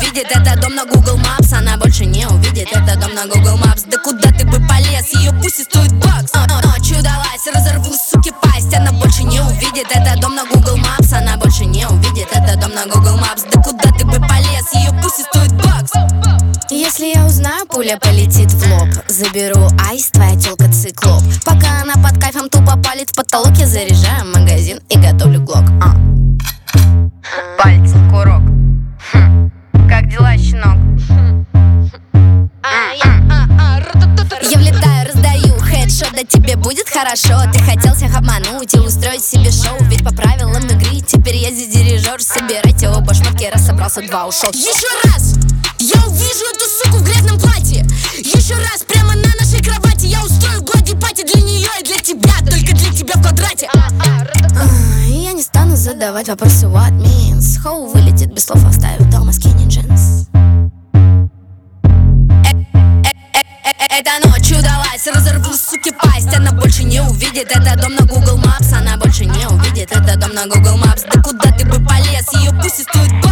увидит. Это дом на Google Maps, она больше не увидит. Это дом на Google Maps, да куда ты бы полез? Ее пусть стоит бакс. Ночью далась, разорву, суки, пасть. Она больше не увидит. Это дом на Google Maps, она больше не увидит. Это дом на Google Maps, да куда ты бы полез? Ее пусть стоит бакс. Если я узнаю, пуля полетит в лоб. Заберу айс, твоя тёлка циклоп. Пока она под кайфом тупо палит в потолок, я заряжаю магазин и готовлю глок. Пальцы в курок. Как дела, щенок? Я влетаю, раздаю хедшот, да тебе будет хорошо. Ты хотел всех обмануть и устроить себе шоу. Ведь по правилам игры теперь я здесь дирижер. Собирайте оба шмотки, раз собрался, два ушел. Еще раз! Я увижу эту суку в грязном платье. Еще раз, прямо на нашей кровати. Я устрою глади-пати для нее и для тебя. Только для тебя в квадрате. Я не стану задавать вопросы what means. Хоу вылетит без слов, оставив дома skinny jeans. Эта ночь удалась, разорву, суки, пасть. Она больше не увидит. Это дом на Google Maps, она больше не увидит. Это дом на Google Maps, да куда ты бы полез? Ее пусть стоит